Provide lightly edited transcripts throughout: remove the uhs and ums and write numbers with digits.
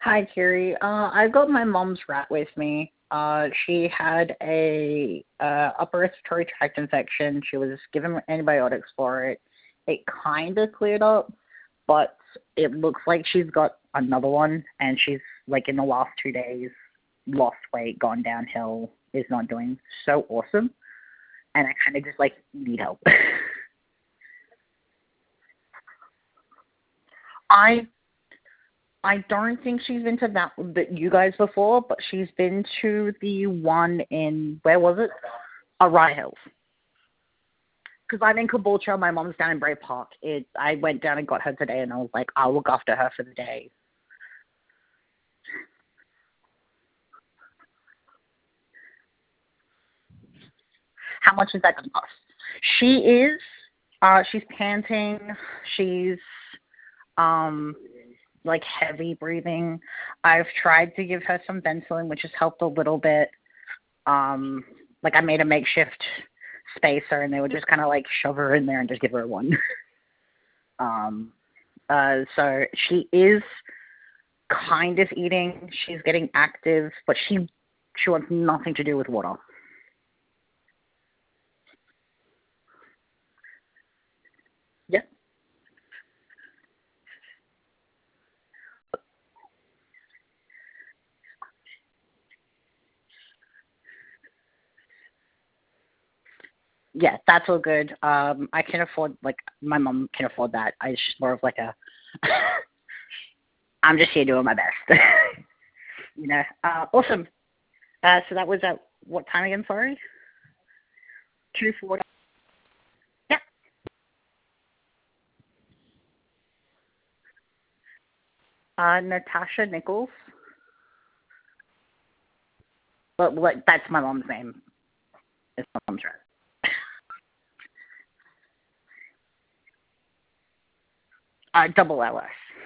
Hi, Kiri. I got my mom's rat with me. She had a upper respiratory tract infection. She was given antibiotics for it. It kind of cleared up, but it looks like she's got another one, and she's like in the last 2 days lost weight, gone downhill, is not doing so awesome, and I kind of just like need help. I I don't think she's been to that you guys before, but she's been to the one in where was it? Rye Hills. Because I'm in Caboolture, my mom's down in Bray Park. I went down and got her today, and I was like, I'll look after her for the day. How much is that going to cost? She is. She's panting. She's um like heavy breathing. I've tried to give her some Ventolin, which has helped a little bit. Like I made a makeshift spacer, and they would just kind of like shove her in there and just give her one. um, so she is kind of eating. She's getting active, but she wants nothing to do with water. Yeah. Yeah, that's all good. I can afford, like, my mom can afford that. It's just more of like a, I'm just here doing my best. Awesome. So that was at what time again? Sorry. 2:40. Yeah. Natasha Nichols. But what? That's my mom's name. It's my mom's right. Double LS.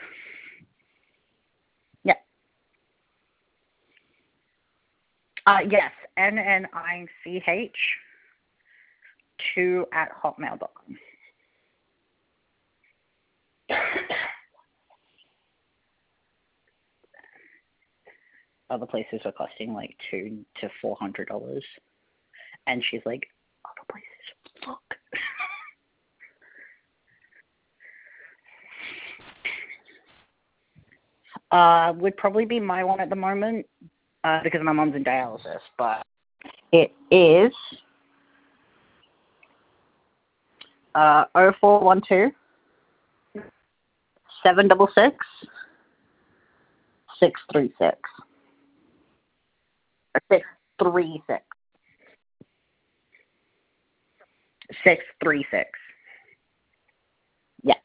Yeah. Yes. NNICH 2@hotmail.com. Other places are costing like $200 to $400, and she's like, other places, fuck. Would probably be my one at the moment, because my mom's in dialysis, but it is 0412 766 636. 636. 636. Yeah.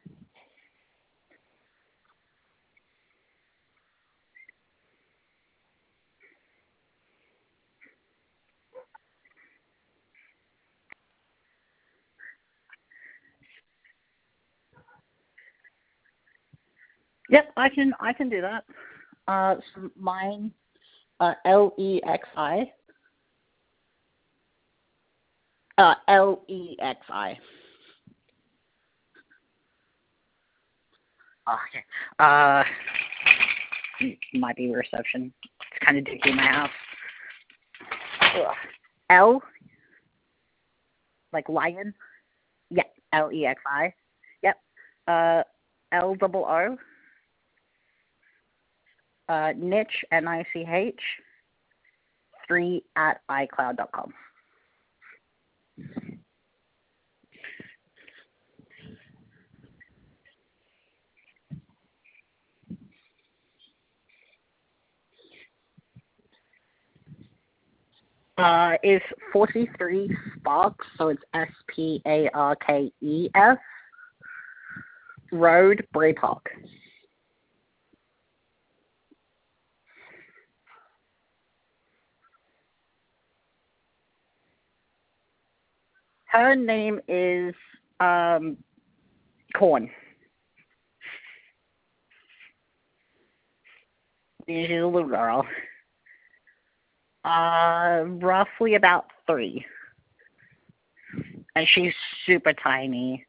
Yep, I can do that. So mine, LEXI. LEXI. Oh, okay. Might be reception. It's kind of dicky in my house. Ugh. L, like lion. Yeah, LEXI. Yep. LOO. Niche, NICH, 3@iCloud.com. Is 43 Sparks, so it's SPARKES Road, Bray Park. Her name is Corn. She's a little girl. Roughly about 3. And she's super tiny.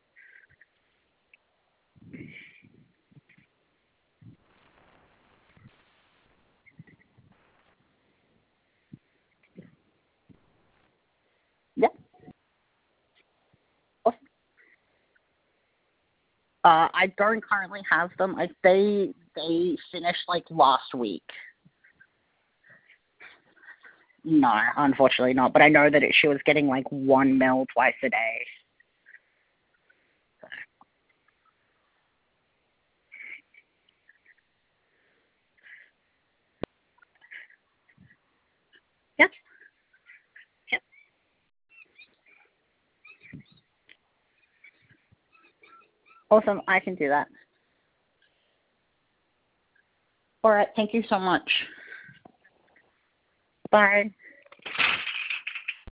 I don't currently have them. They finished like last week. No, unfortunately not. But I know that she was getting like 1 ml twice a day. So, yep, yep. Awesome. I can do that. All right. Thank you so much. Bye.